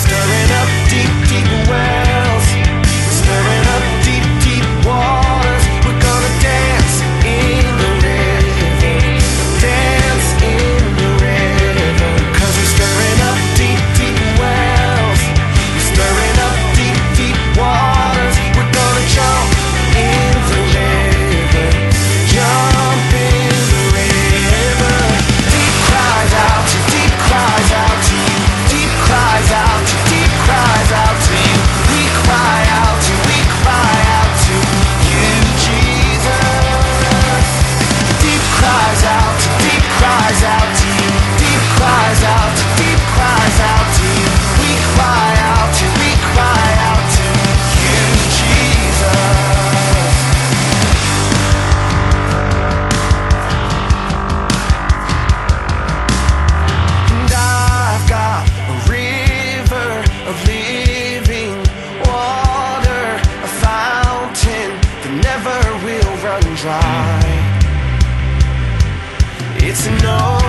stirring up deep, deep wells. We're stirring up deep, deep waters. We're gonna dance in the river, dance in the river. 'Cause we're stirring up deep, deep wells. We're stirring up deep, deep waters. We're gonna jump in the river, jump in the river. Deep cries out to deep cries out to you. Deep cries out to deep cries out to you. We cry out to you, Jesus. Deep cries out to deep cries out to you. Deep cries out to deep cries out to you. We cry out to you, Jesus. And I've got a river of living water, a fountain that never will run dry. It's an